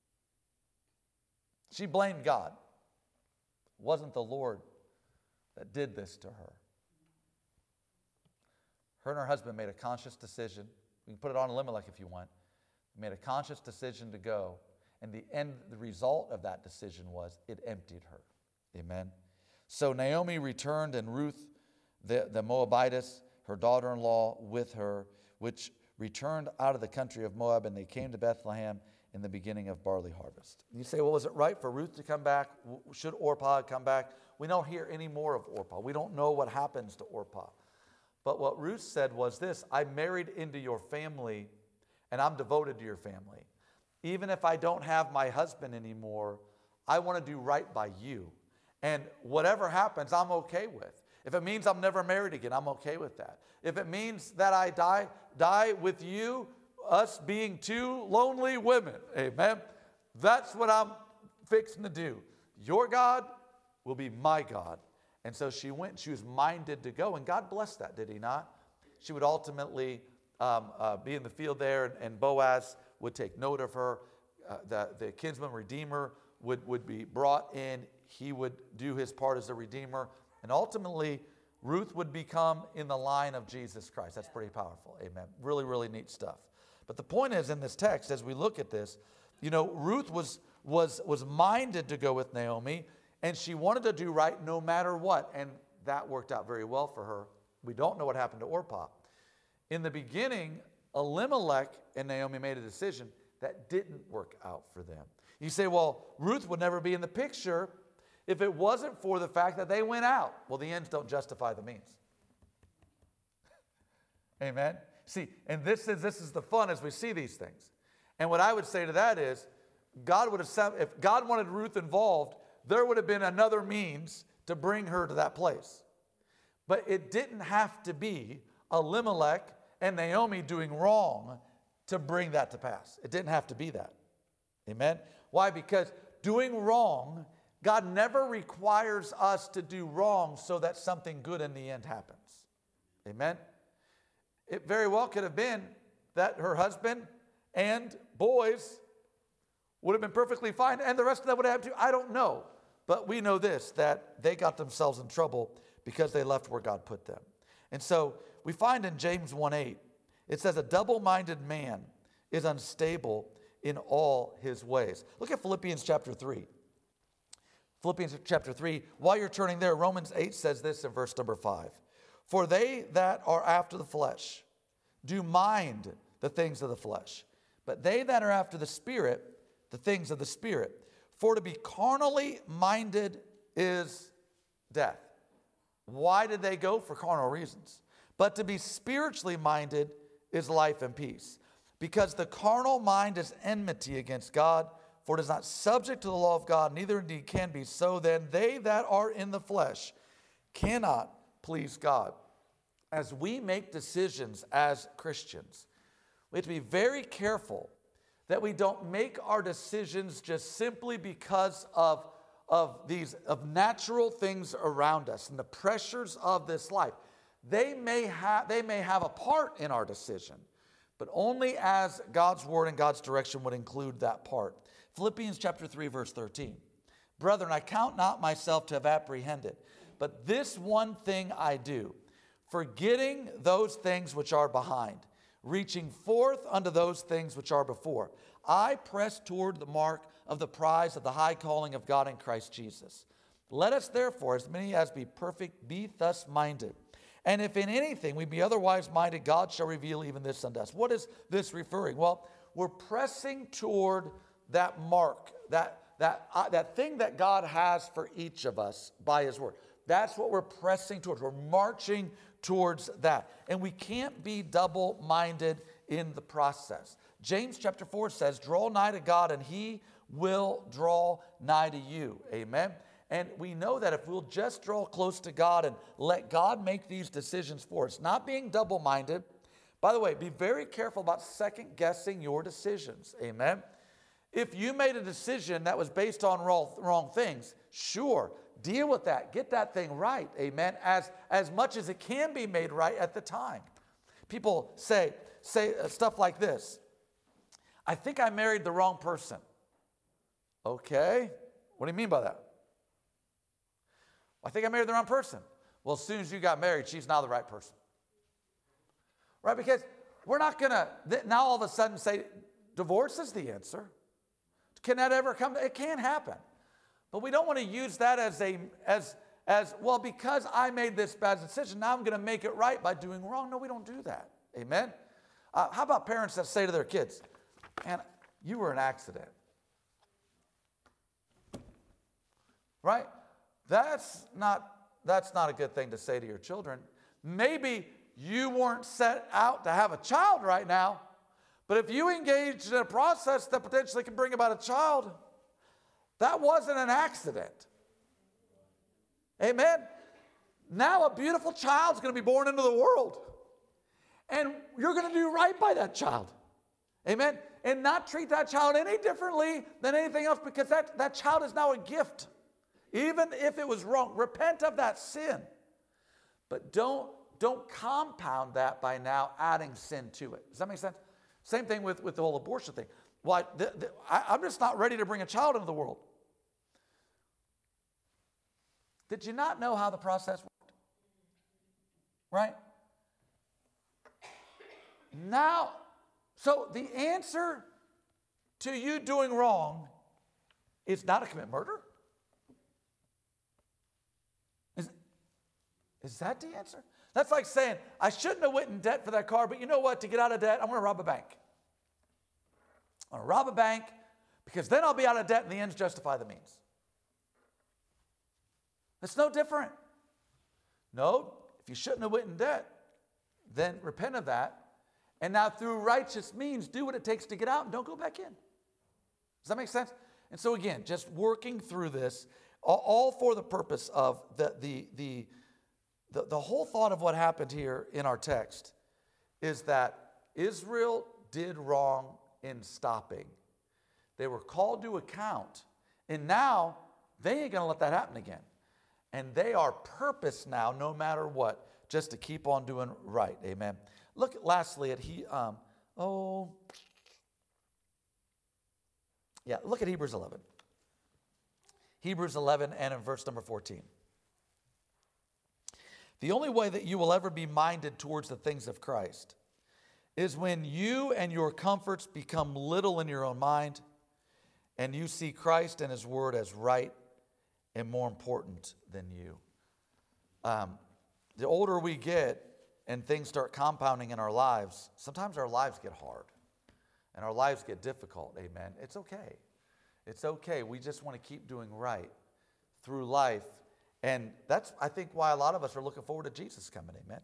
She blamed God. It wasn't the Lord that did this to her. Her and her husband made a conscious decision. We can put it on Elimelech if you want. They made a conscious decision to go. And the end, the result of that decision was it emptied her. Amen. So Naomi returned, and Ruth, the, the Moabitess, her daughter-in-law with her, which returned out of the country of Moab, and they came to Bethlehem in the beginning of barley harvest. You say, well, was it right for Ruth to come back? Should Orpah come back? We don't hear any more of Orpah. We don't know what happens to Orpah. But what Ruth said was this: I married into your family, and I'm devoted to your family. Even if I don't have my husband anymore, I want to do right by you. And whatever happens, I'm okay with. If it means I'm never married again, I'm okay with that. If it means that I die, die with you, us being two lonely women, amen, that's what I'm fixing to do. Your God will be my God. And so she went, she was minded to go, and God blessed that, did he not? She would ultimately um, uh, be in the field there, and, and Boaz would take note of her. Uh, the, the kinsman redeemer would, would be brought in. He would do his part as a redeemer. And ultimately, Ruth would become in the line of Jesus Christ. That's pretty powerful. Amen. Really, really neat stuff. But the point is, in this text, as we look at this, you know, Ruth was, was, was minded to go with Naomi, and she wanted to do right no matter what. And that worked out very well for her. We don't know what happened to Orpah. In the beginning, Elimelech and Naomi made a decision that didn't work out for them. You say, well, Ruth would never be in the picture if it wasn't for the fact that they went out. Well, the ends don't justify the means. Amen? See, and this is, this is the fun as we see these things. And what I would say to that is, God would have, if God wanted Ruth involved, there would have been another means to bring her to that place. But it didn't have to be Elimelech and Naomi doing wrong to bring that to pass. It didn't have to be that. Amen? Why? Because doing wrong, God never requires us to do wrong so that something good in the end happens. Amen? It very well could have been that her husband and boys would have been perfectly fine, and the rest of that would have happened too. I don't know. But we know this, that they got themselves in trouble because they left where God put them. And so we find in James one eight, it says, a double-minded man is unstable in all his ways. Look at Philippians chapter three. Philippians chapter three, while you're turning there, Romans eight says this in verse number five. For they that are after the flesh do mind the things of the flesh, but they that are after the Spirit, the things of the Spirit. For to be carnally minded is death. Why did they go? For carnal reasons. But to be spiritually minded is life and peace. Because the carnal mind is enmity against God, for it is not subject to the law of God, neither indeed can be. So then they that are in the flesh cannot please God. As we make decisions as Christians, we have to be very careful that we don't make our decisions just simply because of, of these of natural things around us and the pressures of this life. They may have they may have a part in our decision, but only as God's word and God's direction would include that part. Philippians chapter three, verse thirteen. Brethren, I count not myself to have apprehended, but this one thing I do, forgetting those things which are behind, reaching forth unto those things which are before. I press toward the mark of the prize of the high calling of God in Christ Jesus. Let us therefore, as many as be perfect, be thus minded. And if in anything we be otherwise minded, God shall reveal even this unto us. What is this referring? Well, we're pressing toward that mark, that, that, uh, that thing that God has for each of us by his word. That's what we're pressing towards. We're marching towards that. And we can't be double-minded in the process. James chapter four says, draw nigh to God and he will draw nigh to you. Amen. And we know that if we'll just draw close to God and let God make these decisions for us, not being double-minded. By the way, be very careful about second-guessing your decisions. Amen. If you made a decision that was based on wrong, wrong things, sure, deal with that. Get that thing right, amen, as, as much as it can be made right at the time. People say, say stuff like this. I think I married the wrong person. Okay, what do you mean by that? I think I married the wrong person. Well, as soon as you got married, she's now the right person. right? Because we're not going to now all of a sudden say divorce is the answer. Can that ever come? It can happen. But we don't want to use that as a, as, as well, because I made this bad decision, now I'm going to make it right by doing wrong. No, we don't do that. Amen? Uh, how about parents that say to their kids, man, you were an accident. Right? That's not, that's not a good thing to say to your children. Maybe you weren't set out to have a child right now, but if you engaged in a process that potentially can bring about a child, that wasn't an accident. Amen? Now a beautiful child's going to be born into the world. And you're going to do right by that child. Amen? And not treat that child any differently than anything else, because that, that child is now a gift. Even if it was wrong, repent of that sin. But don't, don't compound that by now adding sin to it. Does that make sense? Same thing with, with the whole abortion thing. Why, the, the, I, I'm just not ready to bring a child into the world. Did you not know how the process worked? Right? Now, so the answer to you doing wrong is not to commit murder? Is, is that the answer? That's like saying, I shouldn't have went in debt for that car, but you know what? To get out of debt, I'm going to rob a bank. I'm going to rob a bank because then I'll be out of debt and the ends justify the means. It's no different. No, if you shouldn't have went in debt, then repent of that. And now through righteous means, do what it takes to get out and don't go back in. Does that make sense? And so again, just working through this, all for the purpose of the, the, the, the, the whole thought of what happened here in our text is that Israel did wrong in stopping. They were called to account. And now they ain't going to let that happen again. And they are purpose now, no matter what, just to keep on doing right. Amen. Look lastly at he. Um, oh, yeah. Look at Hebrews eleven. Hebrews eleven and in verse number fourteen. The only way that you will ever be minded towards the things of Christ is when you and your comforts become little in your own mind, and you see Christ and His Word as right and more important than you. Um, the older we get and things start compounding in our lives, sometimes our lives get hard and our lives get difficult. Amen. It's okay. It's okay. We just want to keep doing right through life. And that's, I think, why a lot of us are looking forward to Jesus coming. Amen.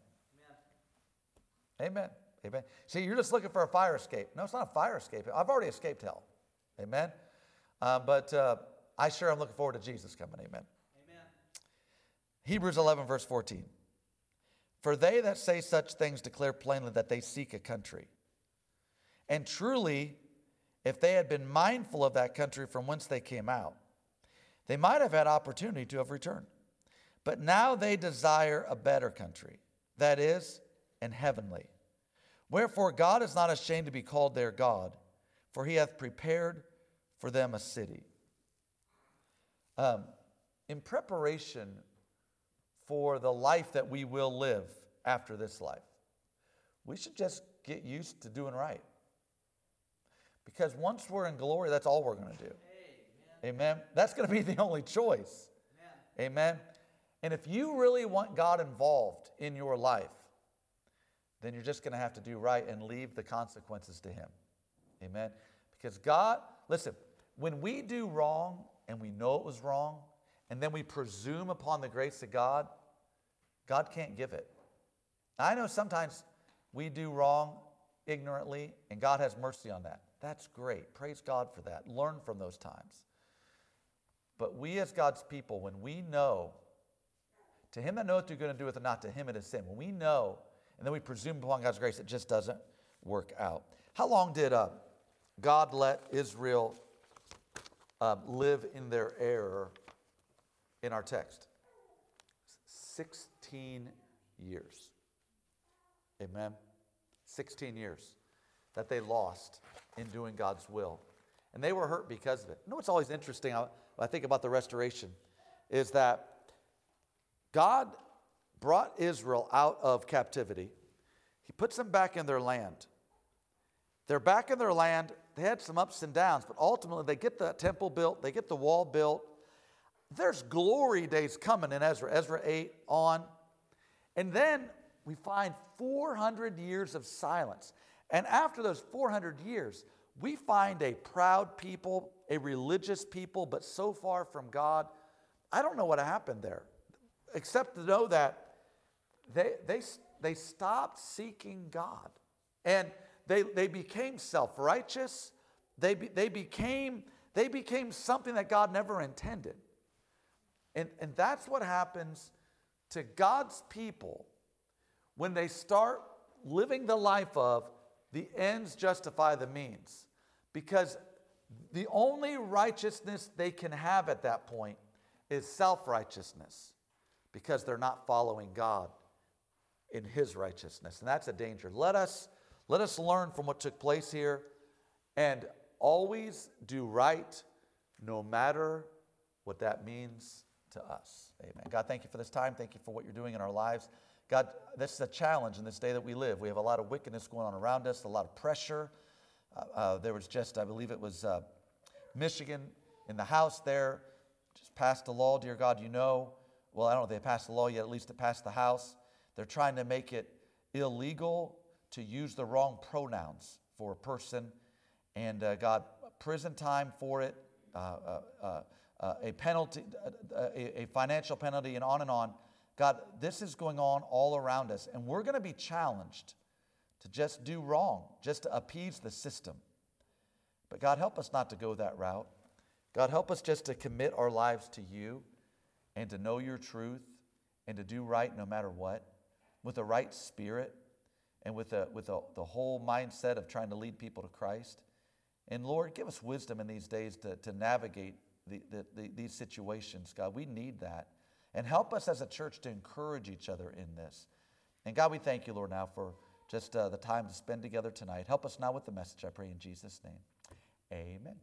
Amen. Amen. Amen. See, you're just looking for a fire escape. No, it's not a fire escape. I've already escaped hell. Amen. Uh, but uh, I sure am looking forward to Jesus coming. Amen. Amen. Hebrews eleven, verse fourteen. For they that say such things declare plainly that they seek a country. And truly, if they had been mindful of that country from whence they came out, they might have had opportunity to have returned. But now they desire a better country, that is, an heavenly. Wherefore God is not ashamed to be called their God, for He hath prepared for them a city. Um, in preparation for the life that we will live after this life, we should just get used to doing right. Because once we're in glory, that's all we're going to do. Amen. Amen. That's going to be the only choice. Amen. Amen. And if you really want God involved in your life, then you're just going to have to do right and leave the consequences to Him. Amen. Because God, listen, when we do wrong and we know it was wrong, and then we presume upon the grace of God, God can't give it. I know sometimes we do wrong ignorantly, and God has mercy on that. That's great. Praise God for that. Learn from those times. But we as God's people, when we know, to him that knoweth you're going to do it, and not to him it is sin. When we know, and then we presume upon God's grace, it just doesn't work out. How long did uh, God let Israel uh, live in their error in our text? Sixteen years. Amen. Sixteen years that they lost in doing God's will. And they were hurt because of it. You know what's always interesting, I, I think about the restoration, is that God brought Israel out of captivity. He puts them back in their land. They're back in their land. They had some ups and downs, but ultimately they get the temple built, they get the wall built. There's glory days coming in Ezra, Ezra eight on. And then we find four hundred years of silence. And after those four hundred years, we find a proud people, a religious people, but so far from God. I don't know what happened there, except to know that they, they, they stopped seeking God. And they, they became self-righteous. They, be, they, became, they became something that God never intended. And, and that's what happens to God's people when they start living the life of the ends justify the means. Because the only righteousness they can have at that point is self-righteousness, because they're not following God in his righteousness. And that's a danger. Let us, let us learn from what took place here and always do right, no matter what that means to us. Amen. God, thank you for this time. Thank you for what you're doing in our lives. God, this is a challenge in this day that we live. We have a lot of wickedness going on around us, a lot of pressure. Uh, uh, there was just, I believe it was uh, Michigan in the House there, just passed a law, dear God, you know. Well, I don't know if they passed the law yet, at least it passed the House. They're trying to make it illegal to use the wrong pronouns for a person. And uh, God, prison time for it, uh, uh, uh, uh, a penalty, uh, a, a financial penalty, and on and on. God, this is going on all around us, and we're going to be challenged to just do wrong, just to appease the system. But God, help us not to go that route. God, help us just to commit our lives to you and to know your truth and to do right no matter what, with a right spirit and with, a, with a, the whole mindset of trying to lead people to Christ. And Lord, give us wisdom in these days to, to navigate the, the, the, these situations. God, we need that. And help us as a church to encourage each other in this. And God, we thank you, Lord, now for just uh, the time to spend together tonight. Help us now with the message, I pray in Jesus' name. Amen.